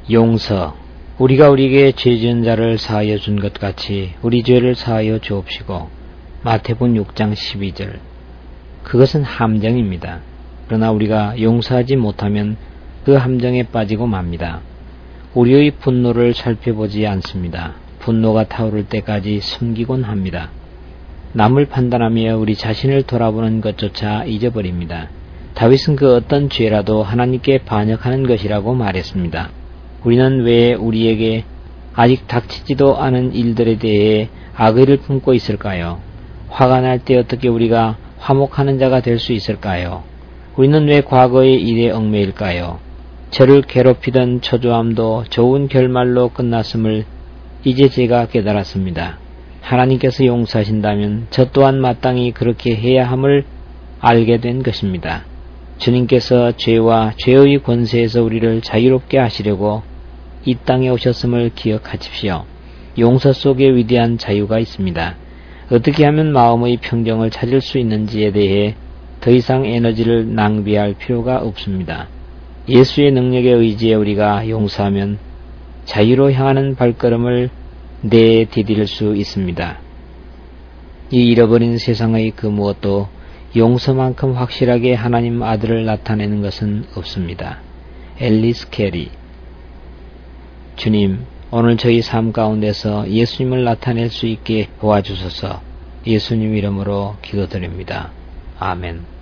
용서. 우리가 우리에게 죄 지은 자를 사하여 준 것 같이 우리 죄를 사하여 주옵시고. 마태복음 6장 12절. 그것은 함정입니다. 그러나 우리가 용서하지 못하면 그 함정에 빠지고 맙니다. 우리의 분노를 살펴보지 않습니다. 분노가 타오를 때까지 숨기곤 합니다. 남을 판단하며 우리 자신을 돌아보는 것조차 잊어버립니다. 다윗은 그 어떤 죄라도 하나님께 반역하는 것이라고 말했습니다. 우리는 왜 우리에게 아직 닥치지도 않은 일들에 대해 악의를 품고 있을까요? 화가 날 때 어떻게 우리가 화목하는 자가 될 수 있을까요? 우리는 왜 과거의 일에 얽매일까요? 저를 괴롭히던 초조함도 좋은 결말로 끝났음을 이제 제가 깨달았습니다. 하나님께서 용서하신다면 저 또한 마땅히 그렇게 해야 함을 알게 된 것입니다. 주님께서 죄와 죄의 권세에서 우리를 자유롭게 하시려고 이 땅에 오셨음을 기억하십시오. 용서 속에 위대한 자유가 있습니다. 어떻게 하면 마음의 평정을 찾을 수 있는지에 대해 더 이상 에너지를 낭비할 필요가 없습니다. 예수의 능력에 의지해 우리가 용서하면 자유로 향하는 발걸음을 내디딜 수 있습니다. 이 잃어버린 세상의 그 무엇도 용서만큼 확실하게 하나님 아들을 나타내는 것은 없습니다. 앨리스 캐리. 주님, 오늘 저희 삶 가운데서 예수님을 나타낼 수 있게 도와주소서. 예수님 이름으로 기도드립니다. 아멘.